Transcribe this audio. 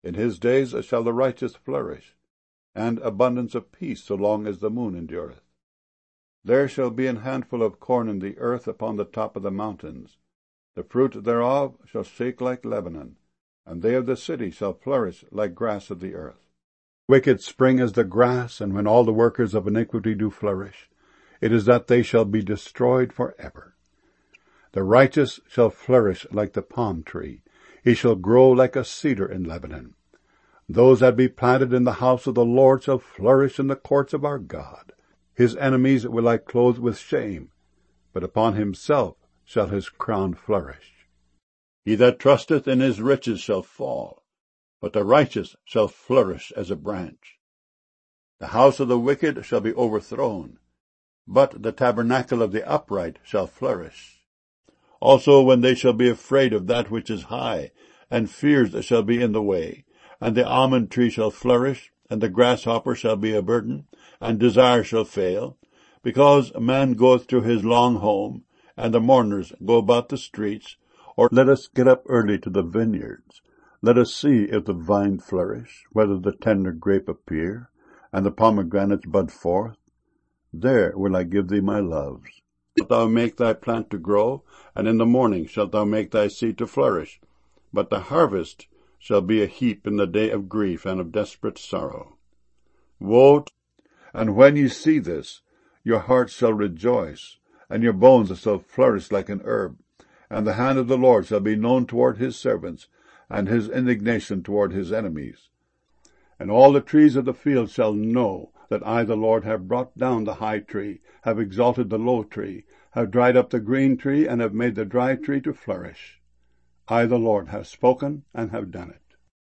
In his days shall the righteous flourish, and abundance of peace so long as the moon endureth. There shall be an handful of corn in the earth upon the top of the mountains. The fruit thereof shall shake like Lebanon, and they of the city shall flourish like grass of the earth. Wicked spring as the grass, and when all the workers of iniquity do flourish, it is that they shall be destroyed for ever. The righteous shall flourish like the palm tree. He shall grow like a cedar in Lebanon. Those that be planted in the house of the Lord shall flourish in the courts of our God. His enemies will I clothe with shame, but upon himself shall his crown flourish. He that trusteth in his riches shall fall, but the righteous shall flourish as a branch. The house of the wicked shall be overthrown, but the tabernacle of the upright shall flourish. Also when they shall be afraid of that which is high, and fears shall be in the way, and the almond tree shall flourish, and the grasshopper shall be a burden, and desire shall fail, because man goeth to his long home, and the mourners go about the streets. Or let us get up early to the vineyards. Let us see if the vine flourish, whether the tender grape appear, and the pomegranates bud forth. There will I give thee my loves. Shalt thou make thy plant to grow, and in the morning shalt thou make thy seed to flourish. But the harvest shall be a heap in the day of grief and of desperate sorrow. Woe! And when ye see this, your hearts shall rejoice, and your bones shall flourish like an herb. And the hand of the Lord shall be known toward his servants, and his indignation toward his enemies. And all the trees of the field shall know that I, the Lord, have brought down the high tree, have exalted the low tree, have dried up the green tree, and have made the dry tree to flourish. I, the Lord, have spoken and have done it.